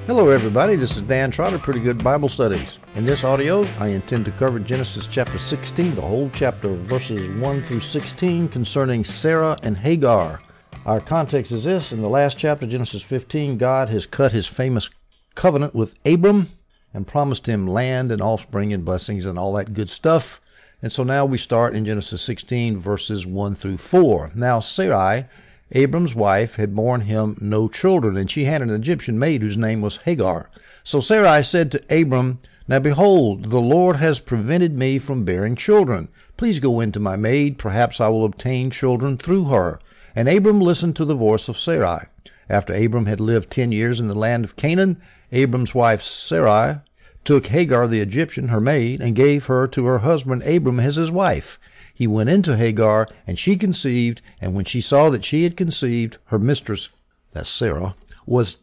Hello everybody, this is Dan Trotter, Pretty Good Bible Studies. In this audio, I intend to cover Genesis chapter 16, the whole chapter, verses 1 through 16, concerning Sarah and Hagar. Our context is this: in the last chapter, Genesis 15, God has cut his famous covenant with Abram and promised him land and offspring and blessings and all that good stuff. And so now we start in Genesis 16, verses 1 through 4. Now Sarai, Abram's wife, had borne him no children, and she had an Egyptian maid whose name was Hagar. So Sarai said to Abram, "Now behold, the Lord has prevented me from bearing children. Please go in to my maid. Perhaps I will obtain children through her." And Abram listened to the voice of Sarai. After Abram had lived 10 years in the land of Canaan, Abram's wife Sarai took Hagar the Egyptian, her maid, and gave her to her husband Abram as his wife. He went into Hagar, and she conceived, and when she saw that she had conceived, her mistress, that's Sarai, was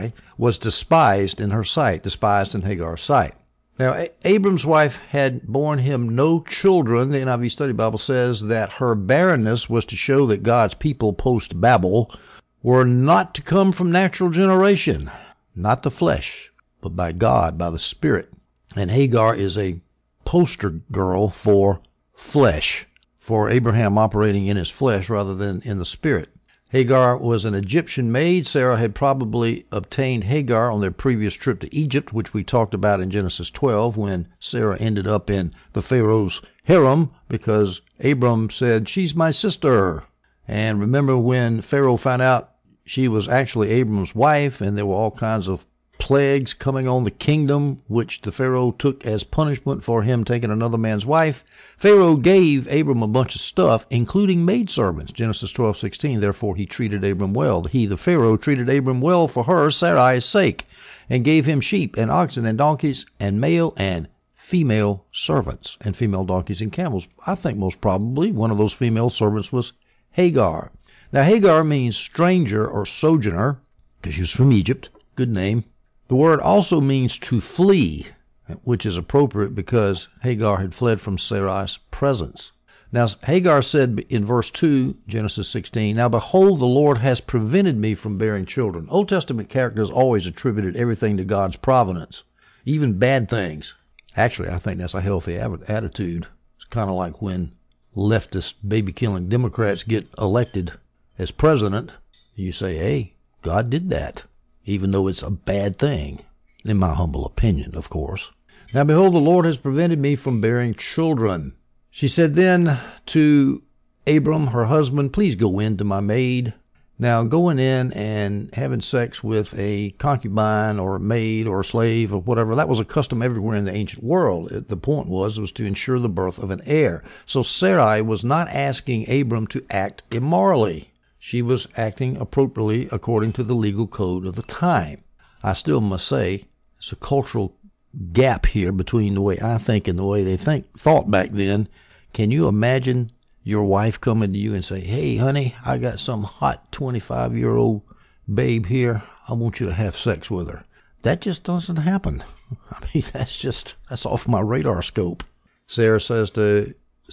despised in her sight, despised in Hagar's sight. Now, Abram's wife had borne him no children. The NIV Study Bible says that her barrenness was to show that God's people post-Babel were not to come from natural generation, not the flesh, but by God, by the Spirit. And Hagar is a poster girl for flesh, for Abraham operating in his flesh rather than in the Spirit. Hagar was an Egyptian maid. Sarah had probably obtained Hagar on their previous trip to Egypt, which we talked about in Genesis 12, when Sarah ended up in the Pharaoh's harem because Abram said, "She's my sister." And remember when Pharaoh found out she was actually Abram's wife, and there were all kinds of plagues coming on the kingdom, which the Pharaoh took as punishment for him taking another man's wife. Pharaoh gave Abram a bunch of stuff, including maidservants. Genesis 12:16. Therefore he treated Abram well. He, the Pharaoh, treated Abram well for her, Sarai's sake, and gave him sheep and oxen and donkeys and male and female servants and female donkeys and camels. I think most probably one of those female servants was Hagar. Now Hagar means stranger or sojourner because she was from Egypt. Good name. The word also means to flee, which is appropriate because Hagar had fled from Sarai's presence. Now, Hagar said in verse 2, Genesis 16, "Now behold, the Lord has prevented me from bearing children." Old Testament characters always attributed everything to God's providence, even bad things. Actually, I think that's a healthy attitude. It's kind of like when leftist, baby-killing Democrats get elected as president. You say, hey, God did that, even though it's a bad thing, in my humble opinion, of course. "Now behold, the Lord has prevented me from bearing children." She said then to Abram, her husband, "Please go in to my maid." Now, going in and having sex with a concubine or a maid or a slave or whatever, that was a custom everywhere in the ancient world. The point was to ensure the birth of an heir. So Sarai was not asking Abram to act immorally. She was acting appropriately according to the legal code of the time. I still must say, there's a cultural gap here between the way I think and the way they thought back then. Can you imagine your wife coming to you and say, "Hey, honey, I got some hot 25-year-old babe here. I want you to have sex with her"? That just doesn't happen. I mean, that's off my radar scope. Sarai says to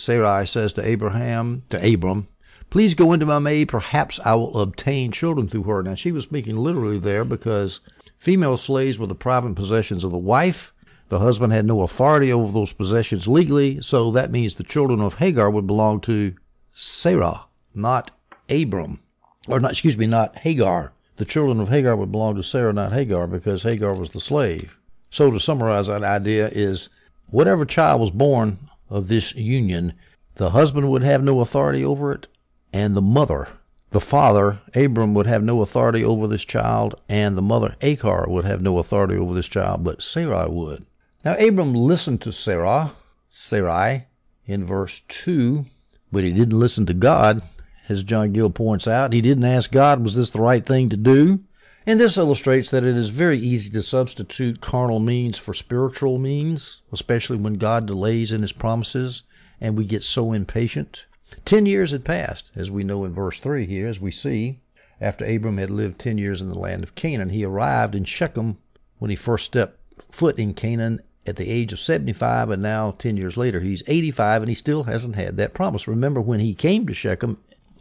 Abram, "Please go into my maid. Perhaps I will obtain children through her." Now, she was speaking literally there because female slaves were the private possessions of the wife. The husband had no authority over those possessions legally, so that means the children of Hagar would belong to Sarah, not Abram. Not Hagar. The children of Hagar would belong to Sarah, not Hagar, because Hagar was the slave. So to summarize that idea is, whatever child was born of this union, the husband would have no authority over it, and the father, Abram, would have no authority over this child, and the mother, Hagar, would have no authority over this child, but Sarai would. Now, Abram listened to Sarai, in verse 2, but he didn't listen to God, as John Gill points out. He didn't ask God, was this the right thing to do? And this illustrates that it is very easy to substitute carnal means for spiritual means, especially when God delays in his promises, and we get so impatient. 10 years had passed, as we know in verse 3 here, as we see. After Abram had lived 10 years in the land of Canaan, he arrived in Shechem when he first stepped foot in Canaan at the age of 75, and now 10 years later he's 85, and he still hasn't had that promise. Remember, when he came to Shechem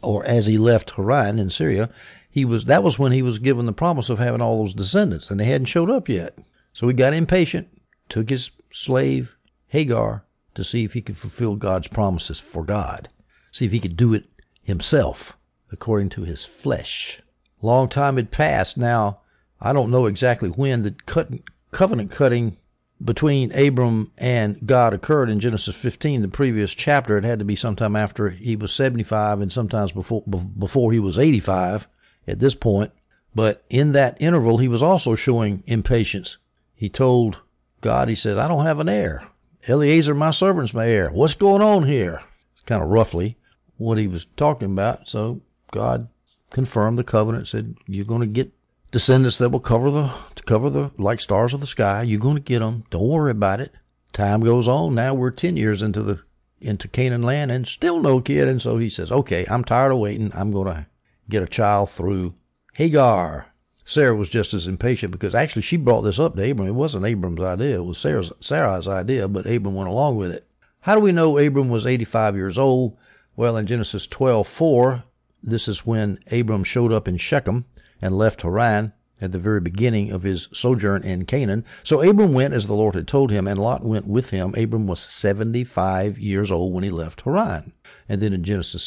or as he left Haran in Syria, that was when he was given the promise of having all those descendants, and they hadn't showed up yet. So he got impatient, took his slave Hagar to see if he could fulfill God's promises for God, see if he could do it himself according to his flesh. Long time had passed. Now, I don't know exactly when the covenant cutting between Abram and God occurred in Genesis 15, the previous chapter. It had to be sometime after he was 75 and sometimes before he was 85 at this point. But in that interval, he was also showing impatience. He told God, he said, I don't have an heir. Eliezer, my servant's my heir. What's going on here? Kind of roughly what he was talking about. So God confirmed the covenant, said, you're going to get descendants that will cover the like stars of the sky. You're going to get them. Don't worry about it. Time goes on. Now we're 10 years into Canaan land and still no kid. And so he says, okay, I'm tired of waiting. I'm going to get a child through Hagar. Sarah was just as impatient because actually she brought this up to Abram. It wasn't Abram's idea. It was Sarah's idea, but Abram went along with it. How do we know Abram was 85 years old? Well, in Genesis 12:4, this is when Abram showed up in Shechem and left Haran at the very beginning of his sojourn in Canaan. So Abram went as the Lord had told him, and Lot went with him. Abram was 75 years old when he left Haran. And then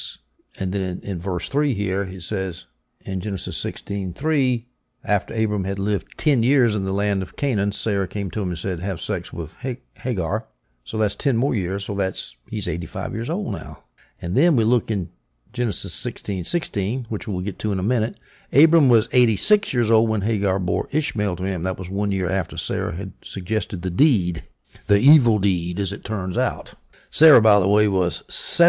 in verse 3 here, he says, in Genesis 16:3, after Abram had lived 10 years in the land of Canaan, Sarah came to him and said, have sex with Hagar. So that's 10 more years. So he's 85 years old now. And then we look in Genesis 16:16, which we'll get to in a minute. Abram was 86 years old when Hagar bore Ishmael to him. That was 1 year after Sarah had suggested the evil deed, as it turns out. Sarah, by the way, was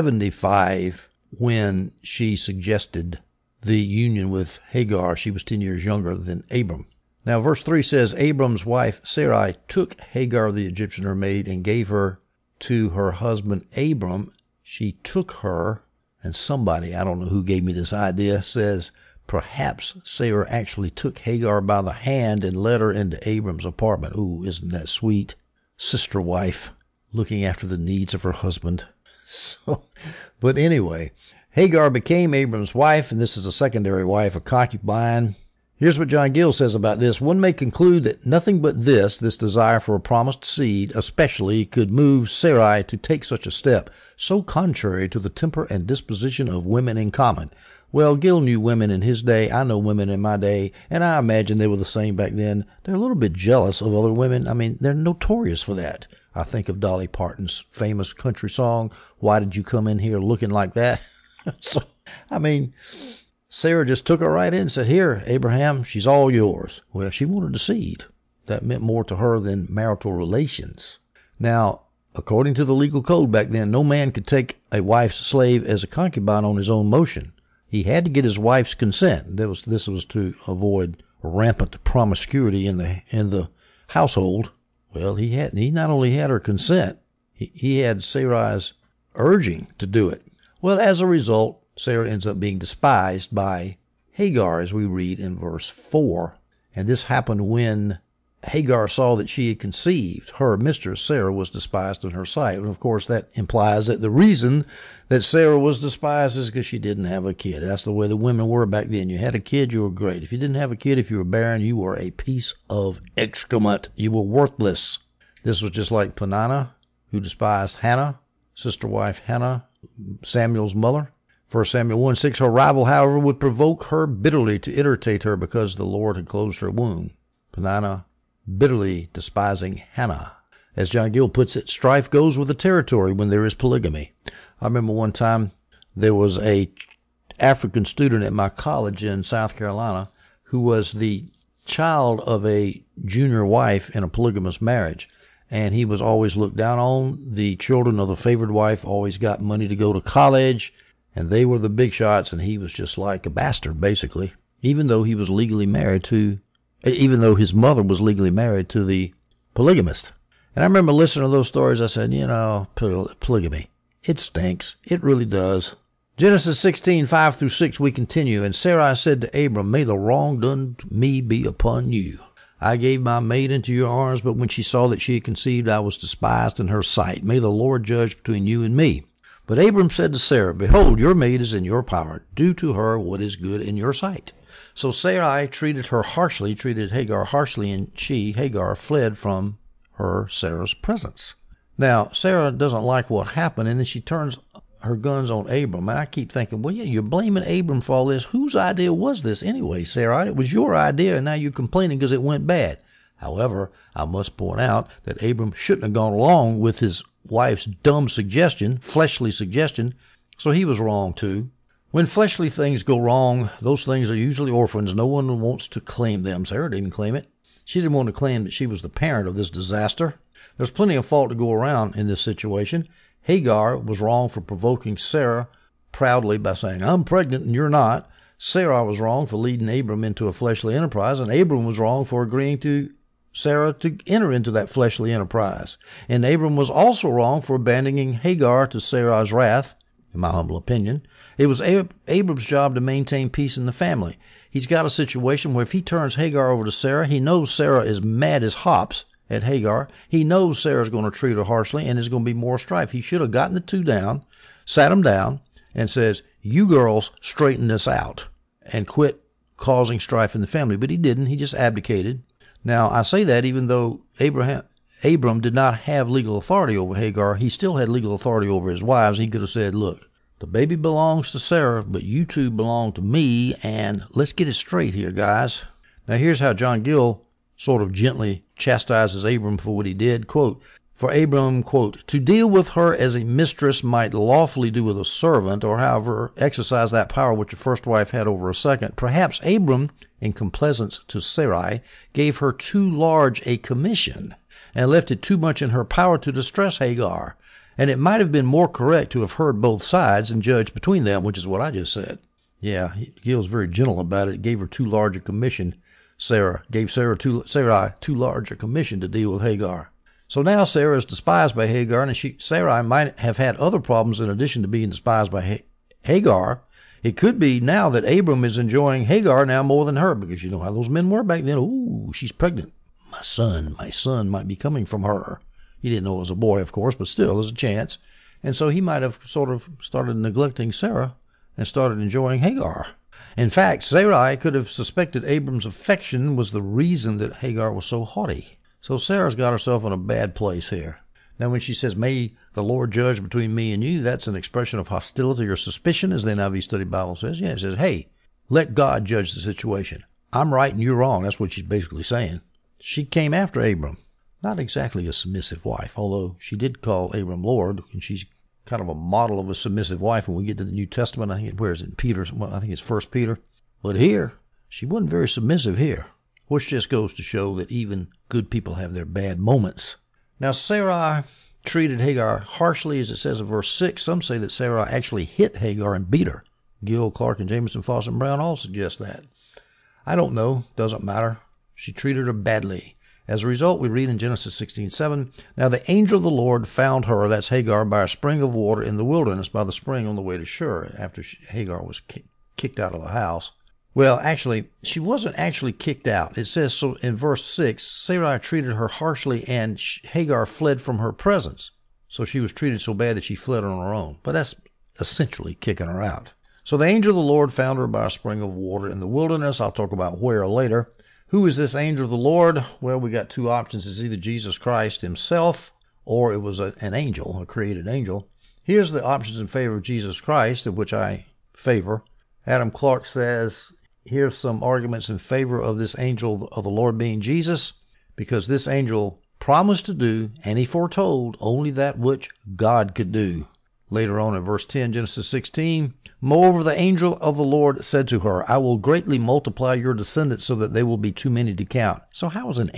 75 when she suggested the union with Hagar. She was 10 years younger than Abram. Now, verse 3 says, Abram's wife Sarai took Hagar the Egyptian, her maid, and gave her to her husband Abram. She took her, and somebody, I don't know who gave me this idea, says perhaps Sarah actually took Hagar by the hand and led her into Abram's apartment. Ooh, isn't that sweet? Sister wife looking after the needs of her husband. But anyway, Hagar became Abram's wife, and this is a secondary wife, a concubine. Here's what John Gill says about this. One may conclude that nothing but this desire for a promised seed, especially, could move Sarai to take such a step, so contrary to the temper and disposition of women in common. Well, Gill knew women in his day. I know women in my day, and I imagine they were the same back then. They're a little bit jealous of other women. I mean, they're notorious for that. I think of Dolly Parton's famous country song, Why Did You Come In Here Looking Like That? So, I mean, Sarah just took her right in and said, here, Abraham, she's all yours. Well, she wanted a seed. That meant more to her than marital relations. Now, according to the legal code back then, no man could take a wife's slave as a concubine on his own motion. He had to get his wife's consent. This was to avoid rampant promiscuity in the household. Well, he not only had her consent, he had Sarai's urging to do it. Well, as a result, Sarah ends up being despised by Hagar, as we read in verse 4. And this happened when Hagar saw that she had conceived. Her mistress, Sarah, was despised in her sight. And of course, that implies that the reason that Sarah was despised is because she didn't have a kid. That's the way the women were back then. You had a kid, you were great. If you didn't have a kid, if you were barren, you were a piece of excrement. You were worthless. This was just like Peninnah, who despised Hannah, sister wife Hannah, Samuel's mother. 1 Samuel 1:6, her rival, however, would provoke her bitterly to irritate her because the Lord had closed her womb. Peninnah bitterly despising Hannah. As John Gill puts it, strife goes with the territory when there is polygamy. I remember one time there was a African student at my college in South Carolina who was the child of a junior wife in a polygamous marriage. And he was always looked down on. The children of the favored wife always got money to go to college, and they were the big shots, and he was just like a bastard, basically, even though his mother was legally married to the polygamist. And I remember listening to those stories. I said, polygamy, it stinks. It really does. Genesis 16:5-6, we continue. And Sarai said to Abram, may the wrong done to me be upon you. I gave my maid into your arms, but when she saw that she had conceived, I was despised in her sight. May the Lord judge between you and me. But Abram said to Sarah, Behold, your maid is in your power. Do to her what is good in your sight. So Sarai treated Hagar harshly, and she, Hagar, fled from her, Sarah's presence. Now, Sarah doesn't like what happened, and then she turns her guns on Abram. And I keep thinking, well, yeah, you're blaming Abram for all this. Whose idea was this anyway, Sarah? It was your idea, and now you're complaining because it went bad. However, I must point out that Abram shouldn't have gone along with his wife's dumb suggestion, fleshly suggestion, so he was wrong too. When fleshly things go wrong, those things are usually orphans. No one wants to claim them. Sarah didn't claim it. She didn't want to claim that she was the parent of this disaster. There's plenty of fault to go around in this situation. Hagar was wrong for provoking Sarah proudly by saying, I'm pregnant and you're not. Sarah was wrong for leading Abram into a fleshly enterprise, and Abram was wrong for agreeing to Sarah to enter into that fleshly enterprise. And Abram was also wrong for abandoning Hagar to Sarah's wrath, in my humble opinion. It was Abram's job to maintain peace in the family. He's got a situation where if he turns Hagar over to Sarah, he knows Sarah is mad as hops at Hagar. He knows Sarah's going to treat her harshly, and there's going to be more strife. He should have gotten the two down, sat them down, and says, you girls straighten this out and quit causing strife in the family. But he didn't. He just abdicated. Now, I say that even though Abram did not have legal authority over Hagar, he still had legal authority over his wives. He could have said, look, the baby belongs to Sarah, but you two belong to me, and let's get it straight here, guys. Now, here's how John Gill sort of gently chastises Abram for what he did. Quote, for Abram, quote, to deal with her as a mistress might lawfully do with a servant, or however exercise that power which a first wife had over a second. Perhaps Abram, in complaisance to Sarai, gave her too large a commission, and left it too much in her power to distress Hagar. And it might have been more correct to have heard both sides and judged between them, which is what I just said. Yeah, Gill's very gentle about it. It gave her too large a commission. Sarai too large a commission to deal with Hagar. So now Sarah is despised by Hagar, and Sarai might have had other problems in addition to being despised by Hagar. It could be now that Abram is enjoying Hagar now more than her, because you know how those men were back then. Ooh, she's pregnant. My son might be coming from her. He didn't know it was a boy, of course, but still, there's a chance. And so he might have sort of started neglecting Sarah and started enjoying Hagar. In fact, Sarai could have suspected Abram's affection was the reason that Hagar was so haughty. So Sarah's got herself in a bad place here. Now, when she says, may the Lord judge between me and you, that's an expression of hostility or suspicion, as the NIV Study Bible says. Yeah, it says, hey, let God judge the situation. I'm right and you're wrong. That's what she's basically saying. She came after Abram. Not exactly a submissive wife, although she did call Abram Lord, and she's kind of a model of a submissive wife when we get to the New Testament. I think where is it? Peter? Well, I think it's 1 Peter. But here, she wasn't very submissive here, which just goes to show that even good people have their bad moments. Now, Sarai treated Hagar harshly, as it says in verse 6. Some say that Sarai actually hit Hagar and beat her. Gill, Clark, and Jameson, Foss, and Brown all suggest that. I don't know. Doesn't matter. She treated her badly. As a result, we read in Genesis 16:7, now the angel of the Lord found her, that's Hagar, by a spring of water in the wilderness, by the spring on the way to Shur, after Hagar was kicked out of the house. Well, actually, she wasn't actually kicked out. It says so in verse 6, Sarai treated her harshly, and Hagar fled from her presence. So she was treated so bad that she fled on her own. But that's essentially kicking her out. So the angel of the Lord found her by a spring of water in the wilderness. I'll talk about where later. Who is this angel of the Lord? Well, we got two options. It's either Jesus Christ himself, or it was an angel, a created angel. Here's the options in favor of Jesus Christ, of which I favor. Adam Clark says, here's some arguments in favor of this angel of the Lord being Jesus, because this angel promised to do, and he foretold, only that which God could do. Later on in verse 10, Genesis 16, moreover, the angel of the Lord said to her, I will greatly multiply your descendants so that they will be too many to count. So how is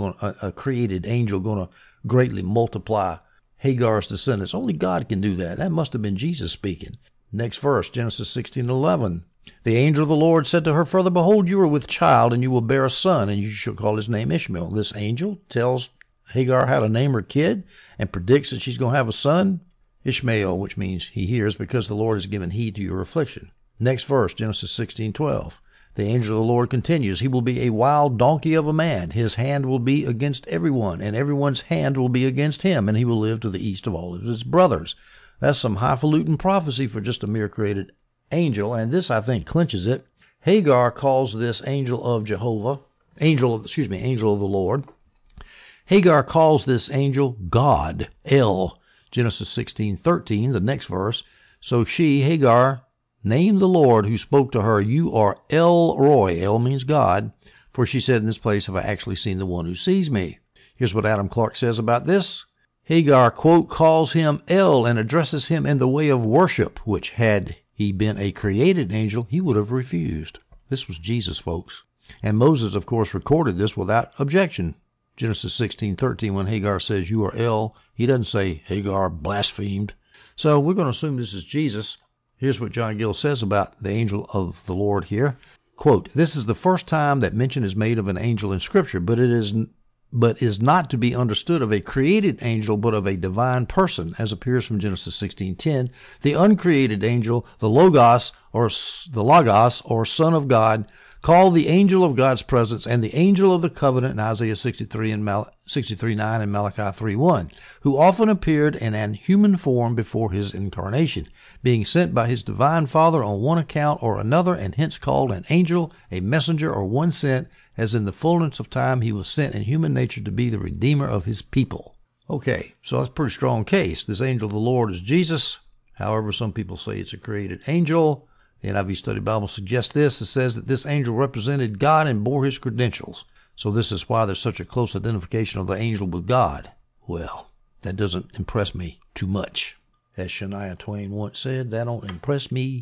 a created angel going to greatly multiply Hagar's descendants? Only God can do that. That must have been Jesus speaking. Next verse, Genesis 16:11. The angel of the Lord said to her further, behold, you are with child, and you will bear a son, and you shall call his name Ishmael. This angel tells Hagar how to name her kid and predicts that she's going to have a son, Ishmael, which means he hears, because the Lord has given heed to your affliction. Next verse, Genesis 16:12. The angel of the Lord continues, he will be a wild donkey of a man. His hand will be against everyone, and everyone's hand will be against him, and he will live to the east of all of his brothers. That's some highfalutin prophecy for just a mere created angel, and this, I think, clinches it. Hagar calls this angel of the Lord. Hagar calls this angel God, El, Genesis 16:13, the next verse. So she, Hagar, named the Lord who spoke to her, "You are El Roi." El means God. For she said, "In this place have I actually seen the one who sees me." Here's what Adam Clarke says about this. Hagar, quote, calls him El and addresses him in the way of worship, which had he been a created angel, he would have refused. This was Jesus, folks. And Moses, of course, recorded this without objection. Genesis 16:13, when Hagar says, "You are El," he doesn't say Hagar blasphemed. So we're going to assume this is Jesus. Here's what John Gill says about the angel of the Lord here. Quote, "This is the first time that mention is made of an angel in Scripture, but is not to be understood of a created angel, but of a divine person, as appears from Genesis 16:10. The uncreated angel, the Logos, or Son of God, called the angel of God's presence and the angel of the covenant in Isaiah 63:9 and Malachi 3:1, who often appeared in an human form before his incarnation, being sent by his divine Father on one account or another, and hence called an angel, a messenger, or one sent, as in the fullness of time he was sent in human nature to be the Redeemer of his people." Okay, so that's a pretty strong case. This angel of the Lord is Jesus. However, some people say it's a created angel. The NIV Study Bible suggests this. It says that this angel represented God and bore his credentials. So this is why there's such a close identification of the angel with God. Well, that doesn't impress me too much. As Shania Twain once said, that don't impress me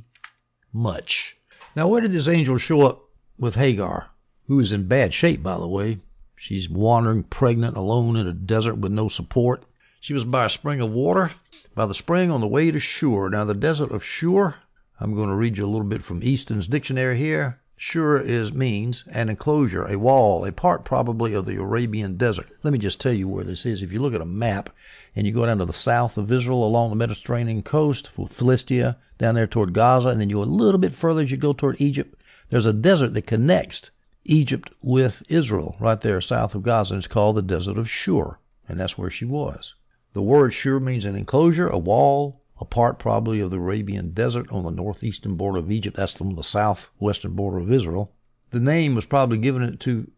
much. Now, where did this angel show up with Hagar, who is in bad shape, by the way? She's wandering pregnant alone in a desert with no support. She was by a spring of water, by the spring on the way to Shur. Now, the desert of Shur, I'm going to read you a little bit from Easton's dictionary here. Shur means an enclosure, a wall, a part probably of the Arabian desert. Let me just tell you where this is. If you look at a map and you go down to the south of Israel along the Mediterranean coast, Philistia, down there toward Gaza, and then you go a little bit further as you go toward Egypt, there's a desert that connects Egypt with Israel right there south of Gaza, and it's called the Desert of Shur, and that's where she was. The word Shur means an enclosure, a wall, a part probably of the Arabian desert on the northeastern border of Egypt. That's on the southwestern border of Israel. The name was probably given to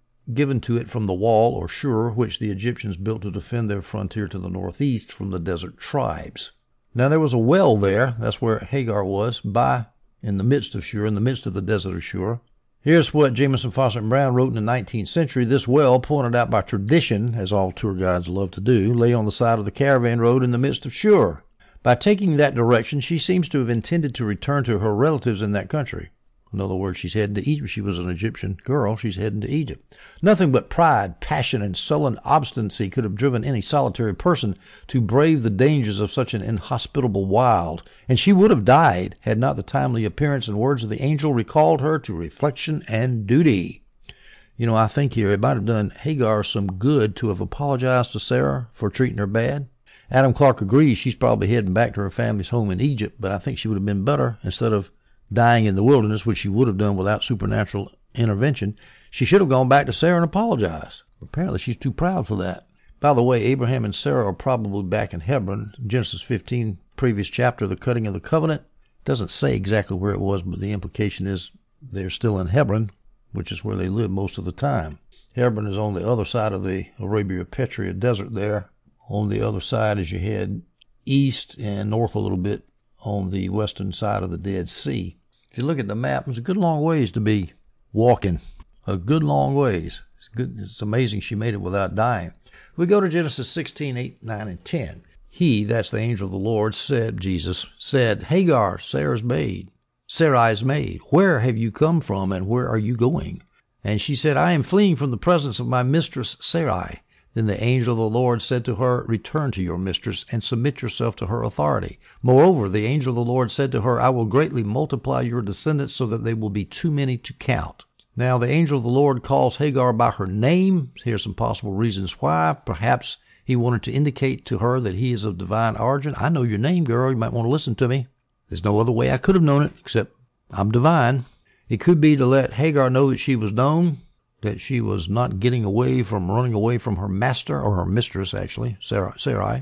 it from the wall, or Shur, which the Egyptians built to defend their frontier to the northeast from the desert tribes. Now there was a well there. That's where Hagar was, in the midst of Shur, in the midst of the Desert of Shur. Here's what Jamieson, Fausset, and Brown wrote in the 19th century. This well, pointed out by tradition, as all tour guides love to do, lay on the side of the caravan road in the midst of Shur. By taking that direction, she seems to have intended to return to her relatives in that country. In other words, she's heading to Egypt. She was an Egyptian girl. She's heading to Egypt. Nothing but pride, passion, and sullen obstinacy could have driven any solitary person to brave the dangers of such an inhospitable wild, and she would have died had not the timely appearance and words of the angel recalled her to reflection and duty. You know, I think here it might have done Hagar some good to have apologized to Sarah for treating her bad. Adam Clarke agrees she's probably heading back to her family's home in Egypt, but I think she would have been better instead of dying in the wilderness, which she would have done without supernatural intervention. She should have gone back to Sarah and apologized. Apparently she's too proud for that. By the way, Abraham and Sarah are probably back in Hebron. Genesis 15, previous chapter, the cutting of the covenant. Doesn't say exactly where it was, but the implication is they're still in Hebron, which is where they live most of the time. Hebron is on the other side of the Arabia Petrea desert there. On the other side as you head east and north a little bit on the western side of the Dead Sea. If you look at the map, it's a good long ways to be walking. A good long ways. It's amazing she made it without dying. We go to Genesis 16, 8, 9, and 10. He, that's the angel of the Lord, Jesus said, Hagar, Sarai's maid, where have you come from and where are you going? And she said, I am fleeing from the presence of my mistress Sarai. Then the angel of the Lord said to her, return to your mistress and submit yourself to her authority. Moreover, the angel of the Lord said to her, I will greatly multiply your descendants so that they will be too many to count. Now the angel of the Lord calls Hagar by her name. Here's some possible reasons why. Perhaps he wanted to indicate to her that he is of divine origin. I know your name, girl. You might want to listen to me. There's no other way I could have known it except I'm divine. It could be to let Hagar know that she was known, that she was not running away from her master, or her mistress, actually, Sarai.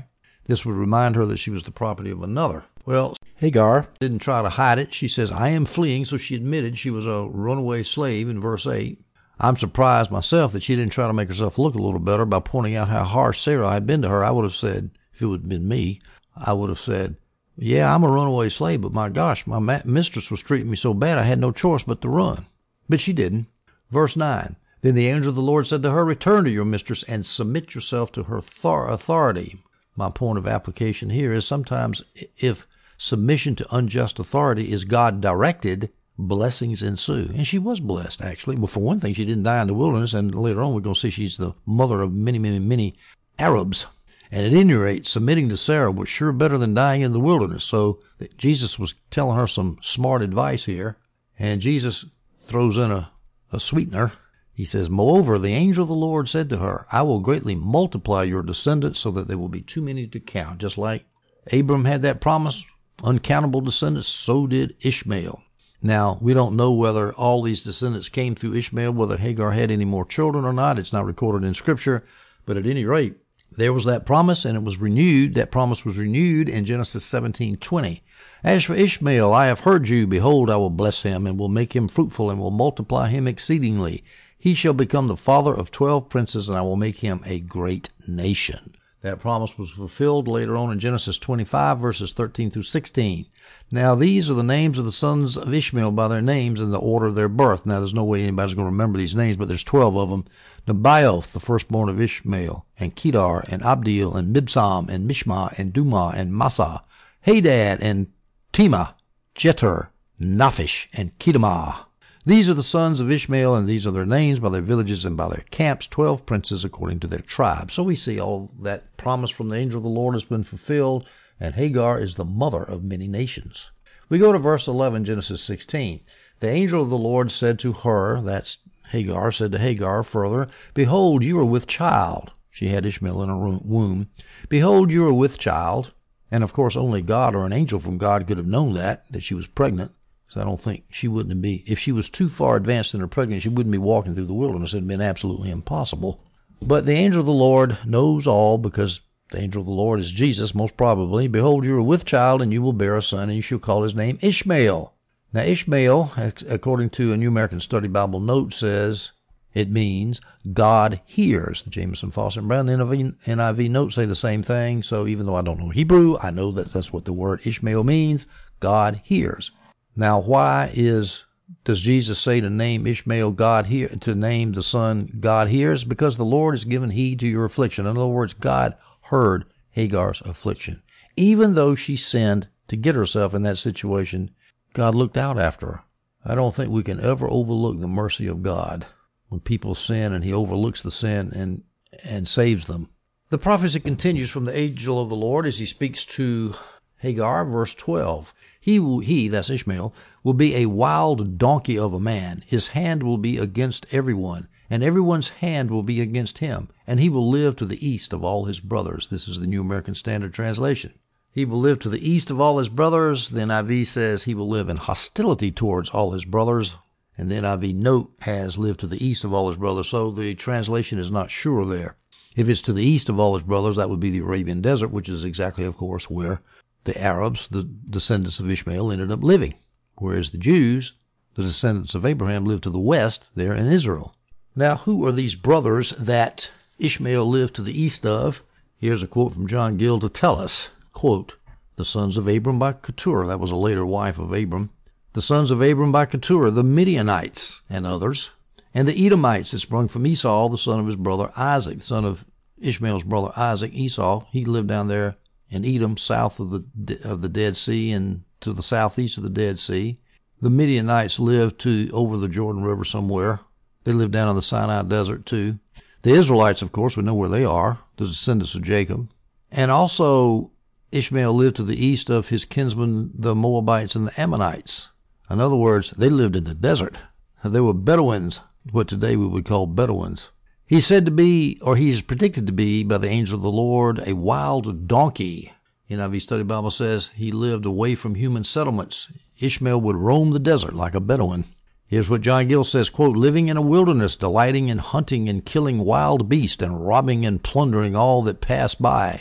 This would remind her that she was the property of another. Well, Hagar didn't try to hide it. She says, I am fleeing, so she admitted she was a runaway slave in verse 8. I'm surprised myself that she didn't try to make herself look a little better by pointing out how harsh Sarah had been to her. I would have said, if it would have been me, I would have said, yeah, I'm a runaway slave, but my gosh, my mistress was treating me so bad I had no choice but to run. But she didn't. Verse 9, then the angel of the Lord said to her, return to your mistress and submit yourself to her authority. My point of application here is sometimes if submission to unjust authority is God-directed, blessings ensue. And she was blessed, actually. Well, for one thing, she didn't die in the wilderness, and later on we're going to see she's the mother of many, many, many Arabs. And at any rate, submitting to Sarah was sure better than dying in the wilderness. So Jesus was telling her some smart advice here, and Jesus throws in a sweetener. He says, moreover, the angel of the Lord said to her, I will greatly multiply your descendants so that there will be too many to count. Just like Abram had that promise, uncountable descendants, so did Ishmael. Now, we don't know whether all these descendants came through Ishmael, whether Hagar had any more children or not. It's not recorded in Scripture. But at any rate, there was that promise, and it was renewed. That promise was renewed in Genesis 17:20. As for Ishmael, I have heard you. Behold, I will bless him, and will make him fruitful, and will multiply him exceedingly. He shall become the father of 12 princes, and I will make him a great nation. That promise was fulfilled later on in Genesis 25, verses 13 through 16. Now, these are the names of the sons of Ishmael by their names in the order of their birth. Now, there's no way anybody's going to remember these names, but there's 12 of them. Nebaioth, the firstborn of Ishmael, and Kedar, and Abdil, and Mibsam, and Mishma, and Dumah, and Massa, Hadad, and Tema, Jeter, Naphish, and Kedemah. These are the sons of Ishmael, and these are their names by their villages and by their camps, 12 princes according to their tribes. So we see all that promise from the angel of the Lord has been fulfilled, and Hagar is the mother of many nations. We go to verse 11, Genesis 16. The angel of the Lord said to her, that's Hagar, said to Hagar further, behold, you are with child. She had Ishmael in her womb. Behold, you are with child. And of course, only God or an angel from God could have known that she was pregnant. So I don't think she wouldn't be, if she was too far advanced in her pregnancy, she wouldn't be walking through the wilderness. It would have been absolutely impossible. But the angel of the Lord knows all, because the angel of the Lord is Jesus, most probably. Behold, you are with child, and you will bear a son, and you shall call his name Ishmael. Now, Ishmael, according to a New American Study Bible note, says it means God hears. The Jameson, Fawcett, and Brown, the NIV notes say the same thing. So even though I don't know Hebrew, I know that that's what the word Ishmael means. God hears. Now, why does Jesus say to name Ishmael to name the son God hears? Because the Lord has given heed to your affliction. In other words, God heard Hagar's affliction. Even though she sinned to get herself in that situation, God looked out after her. I don't think we can ever overlook the mercy of God when people sin and he overlooks the sin and saves them. The prophecy continues from the angel of the Lord as he speaks to Hagar, verse 12. He, that's Ishmael, will be a wild donkey of a man. His hand will be against everyone, and everyone's hand will be against him, and he will live to the east of all his brothers. This is the New American Standard Translation. He will live to the east of all his brothers. The NIV says he will live in hostility towards all his brothers, and the NIV note has lived to the east of all his brothers, so the translation is not sure there. If it's to the east of all his brothers, that would be the Arabian Desert, which is exactly, of course, where the Arabs, the descendants of Ishmael, ended up living, whereas the Jews, the descendants of Abraham, lived to the west there in Israel. Now, who are these brothers that Ishmael lived to the east of? Here's a quote from John Gill to tell us, quote, the sons of Abram by Keturah, that was a later wife of Abram, the sons of Abram by Keturah, the Midianites and others, and the Edomites that sprung from Esau, the son of his brother Isaac, the son of Ishmael's brother Isaac, Esau. He lived down there in Edom, south of the Dead Sea and to the southeast of the Dead Sea. The Midianites lived over the Jordan River somewhere. They lived down in the Sinai Desert too. The Israelites, of course, we know where they are, the descendants of Jacob. And also Ishmael lived to the east of his kinsmen, the Moabites and the Ammonites. In other words, they lived in the desert. They were Bedouins, what today we would call Bedouins. He's said to be, or he's predicted to be, by the angel of the Lord, a wild donkey. NIV Study Bible says he lived away from human settlements. Ishmael would roam the desert like a Bedouin. Here's what John Gill says, quote, living in a wilderness, delighting in hunting and killing wild beasts, and robbing and plundering all that pass by.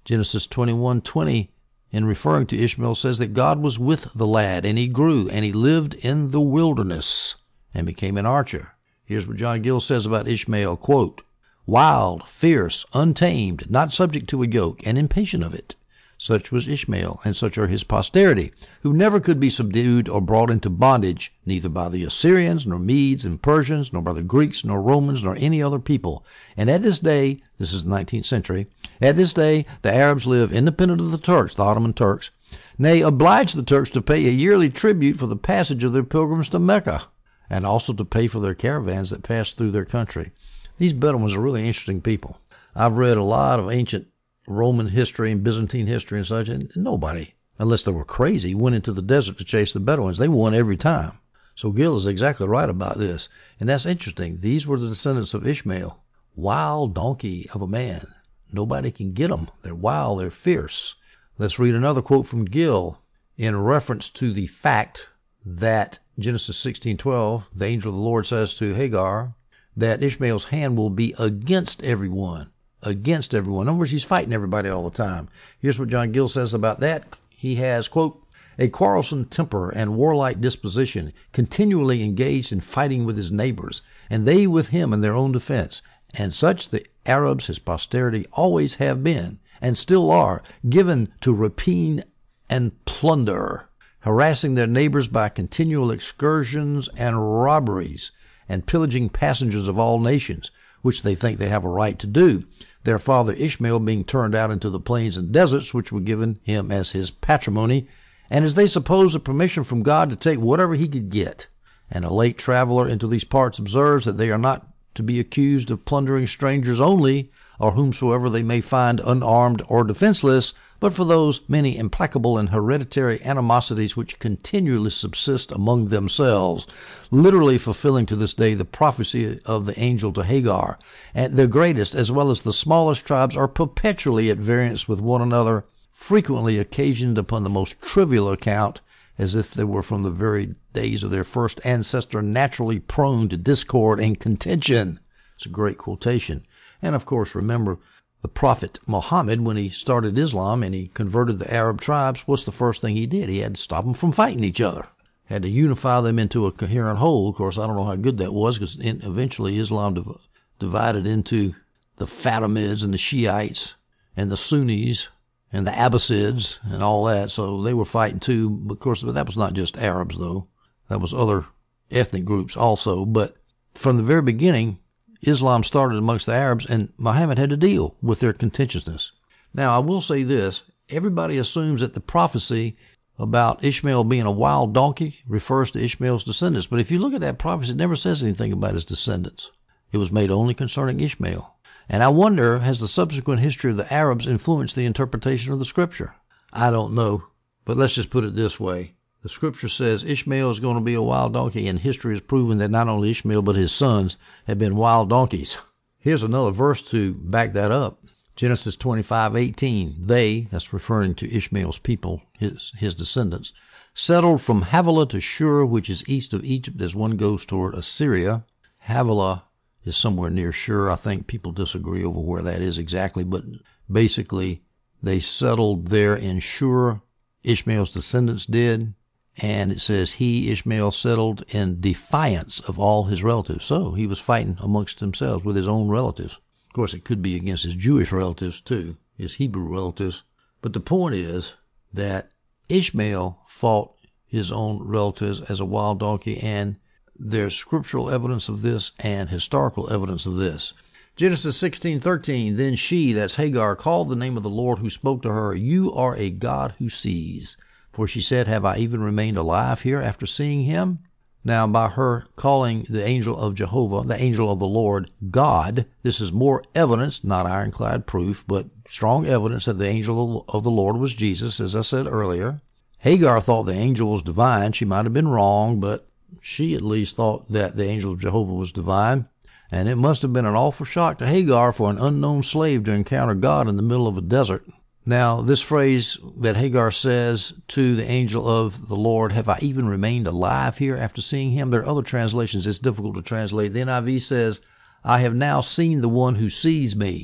Genesis 21:20, in referring to Ishmael, says that God was with the lad, and he grew, and he lived in the wilderness, and became an archer. Here's what John Gill says about Ishmael, quote, "Wild, fierce, untamed, not subject to a yoke, and impatient of it. Such was Ishmael, and such are his posterity, who never could be subdued or brought into bondage, neither by the Assyrians, nor Medes and Persians, nor by the Greeks, nor Romans, nor any other people. And at this day," this is the 19th century, "at this day the Arabs live independent of the Turks, the Ottoman Turks, nay, oblige the Turks to pay a yearly tribute for the passage of their pilgrims to Mecca, and also to pay for their caravans that pass through their country." These Bedouins are really interesting people. I've read a lot of ancient Roman history and Byzantine history and such, and nobody, unless they were crazy, went into the desert to chase the Bedouins. They won every time. So Gill is exactly right about this. And that's interesting. These were the descendants of Ishmael. Wild donkey of a man. Nobody can get them. They're wild. They're fierce. Let's read another quote from Gill in reference to the fact that Genesis 16:12, the angel of the Lord says to Hagar that Ishmael's hand will be against everyone. Against everyone. In other words, he's fighting everybody all the time. Here's what John Gill says about that. He has, quote, "a quarrelsome temper and warlike disposition, continually engaged in fighting with his neighbors, and they with him in their own defense. And such the Arabs, his posterity, always have been, and still are, given to rapine and plunder, harassing their neighbors by continual excursions and robberies, and pillaging passengers of all nations, which they think they have a right to do, their father Ishmael being turned out into the plains and deserts, which were given him as his patrimony, and as they suppose a permission from God to take whatever he could get." And a late traveler into these parts observes that they are not to be accused of plundering strangers only, or whomsoever they may find unarmed or defenseless, but for those many implacable and hereditary animosities which continually subsist among themselves, literally fulfilling to this day the prophecy of the angel to Hagar. And the greatest as well as the smallest tribes are perpetually at variance with one another, frequently occasioned upon the most trivial account, as if they were from the very days of their first ancestor naturally prone to discord and contention. It's a great quotation. And of course, remember, the Prophet Muhammad, when he started Islam and he converted the Arab tribes, what's the first thing he did? He had to stop them from fighting each other. Had to unify them into a coherent whole. Of course, I don't know how good that was, because eventually Islam divided into the Fatimids and the Shiites and the Sunnis and the Abbasids and all that. So they were fighting too. But of course, that was not just Arabs, though. That was other ethnic groups also. But from the very beginning, Islam started amongst the Arabs, and Muhammad had to deal with their contentiousness. Now, I will say this. Everybody assumes that the prophecy about Ishmael being a wild donkey refers to Ishmael's descendants. But if you look at that prophecy, it never says anything about his descendants. It was made only concerning Ishmael. And I wonder, has the subsequent history of the Arabs influenced the interpretation of the Scripture? I don't know. But let's just put it this way. The Scripture says Ishmael is going to be a wild donkey, and history has proven that not only Ishmael but his sons have been wild donkeys. Here's another verse to back that up. Genesis 25:18. They, that's referring to Ishmael's people, his descendants, settled from Havilah to Shur, which is east of Egypt as one goes toward Assyria. Havilah is somewhere near Shur. I think people disagree over where that is exactly, but basically they settled there in Shur. Ishmael's descendants did. And it says he, Ishmael, settled in defiance of all his relatives. So he was fighting amongst themselves with his own relatives. Of course, it could be against his Jewish relatives too, his Hebrew relatives. But the point is that Ishmael fought his own relatives as a wild donkey, and there's scriptural evidence of this and historical evidence of this. Genesis 16:13, then she, that's Hagar, called the name of the Lord who spoke to her, "You are a God who sees." For she said, "Have I even remained alive here after seeing him?" Now, by her calling the angel of Jehovah, the angel of the Lord, God, this is more evidence, not ironclad proof, but strong evidence that the angel of the Lord was Jesus, as I said earlier. Hagar thought the angel was divine. She might have been wrong, but she at least thought that the angel of Jehovah was divine. And it must have been an awful shock to Hagar for an unknown slave to encounter God in the middle of a desert. Now, this phrase that Hagar says to the angel of the Lord, "Have I even remained alive here after seeing him?" There are other translations it's difficult to translate. The NIV says, "I have now seen the one who sees me."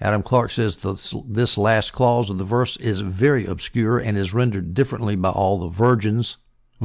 Adam Clark says this last clause of the verse is very obscure and is rendered differently by all the versions,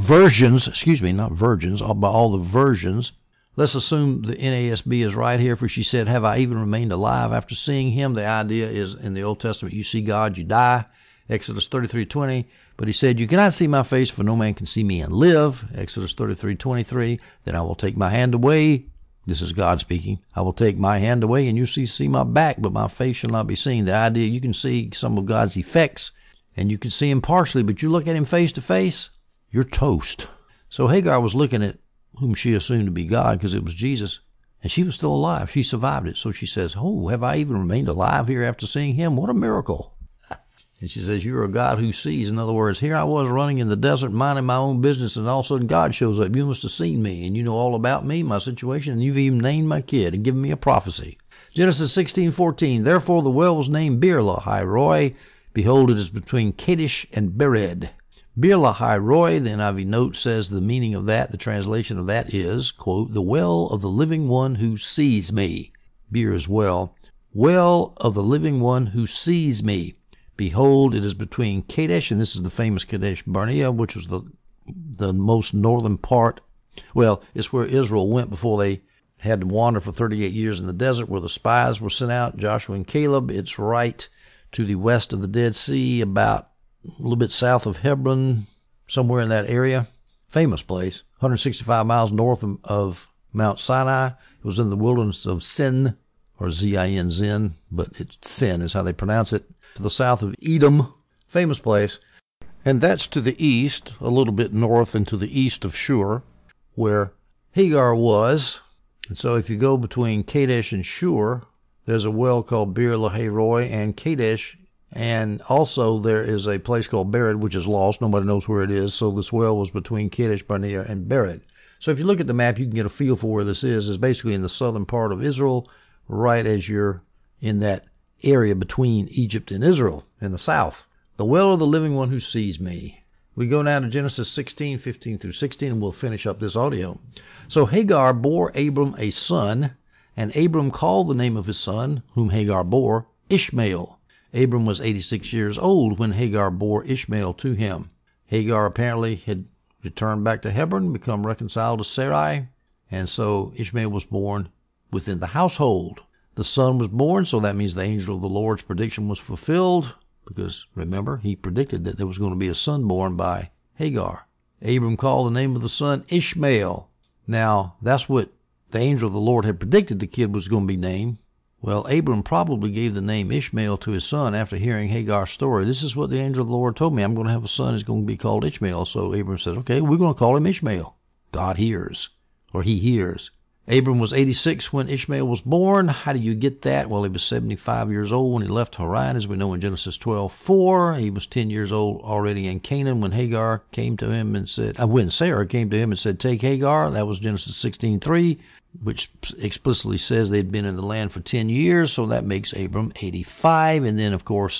not virgins, by all the versions. Let's assume the NASB is right here, for she said, have I even remained alive after seeing him? The idea is in the Old Testament, you see God, you die. Exodus 33:20. But he said, you cannot see my face, for no man can see me and live. Exodus 33:23. Then I will take my hand away. This is God speaking. I will take my hand away, and you see my back, but my face shall not be seen. The idea, you can see some of God's effects, and you can see him partially, but you look at him face to face, you're toast. So Hagar was looking at whom she assumed to be God, because it was Jesus, and she was still alive. She survived it. So she says, oh, have I even remained alive here after seeing him? What a miracle. And she says, you're a God who sees. In other words, here I was running in the desert, minding my own business, and all of a sudden God shows up. You must have seen me, and you know all about me, my situation, and you've even named my kid and given me a prophecy. Genesis 16:14. Therefore the well was named Beer-lahai-roi. Behold, it is between Kadesh and Bered. Beer-lahai-roi, the NIV note says the meaning of that, the translation of that is, quote, the well of the living one who sees me. Beer is well. Well of the living one who sees me. Behold, it is between Kadesh, and this is the famous Kadesh Barnea, which was the most northern part. Well, it's where Israel went before they had to wander for 38 years in the desert, where the spies were sent out, Joshua and Caleb. It's right to the west of the Dead Sea, about a little bit south of Hebron, somewhere in that area. Famous place, 165 miles north of Mount Sinai. It was in the wilderness of Sin, or Z-I-N, Zin, but it's Sin is how they pronounce it. To the south of Edom, famous place. And that's to the east, a little bit north and to the east of Shur, where Hagar was. And so if you go between Kadesh and Shur, there's a well called Beer-lahai-roi and Kadesh. And also there is a place called Bered, which is lost. Nobody knows where it is. So this well was between Kadesh Barnea and Bered. So if you look at the map, you can get a feel for where this is. It's basically in the southern part of Israel, right as you're in that area between Egypt and Israel in the south. The well of the living one who sees me. We go now to Genesis 16:15 through 16, and we'll finish up this audio. So Hagar bore Abram a son, and Abram called the name of his son, whom Hagar bore, Ishmael. Abram was 86 years old when Hagar bore Ishmael to him. Hagar apparently had returned back to Hebron, become reconciled to Sarai, and so Ishmael was born within the household. The son was born, so that means the angel of the Lord's prediction was fulfilled, because remember, he predicted that there was going to be a son born by Hagar. Abram called the name of the son Ishmael. Now, that's what the angel of the Lord had predicted the kid was going to be named. Well, Abram probably gave the name Ishmael to his son after hearing Hagar's story. This is what the angel of the Lord told me. I'm going to have a son. He's going to be called Ishmael. So Abram said, okay, we're going to call him Ishmael. God hears, or he hears. Abram was 86 when Ishmael was born. How do you get that? Well, he was 75 years old when he left Haran, as we know in Genesis 12:4. He was 10 years old already in Canaan when Hagar came to him and said, when Sarah came to him and said, take Hagar. That was Genesis 16:3, which explicitly says they'd been in the land for 10 years. So that makes Abram 85. And then, of course,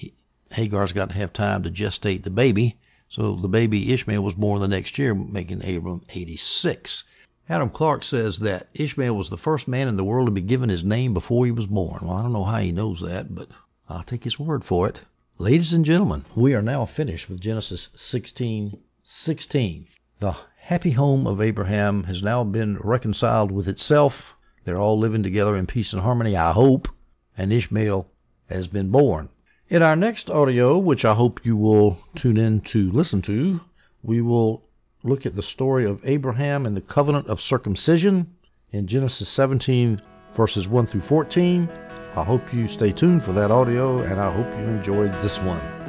Hagar's got to have time to gestate the baby. So the baby Ishmael was born the next year, making Abram 86. Adam Clark says that Ishmael was the first man in the world to be given his name before he was born. Well, I don't know how he knows that, but I'll take his word for it. Ladies and gentlemen, we are now finished with Genesis 16:16. The happy home of Abraham has now been reconciled with itself. They're all living together in peace and harmony, I hope, and Ishmael has been born. In our next audio, which I hope you will tune in to listen to, we will look at the story of Abraham and the covenant of circumcision in Genesis 17, verses 1 through 14. I hope you stay tuned for that audio, and I hope you enjoyed this one.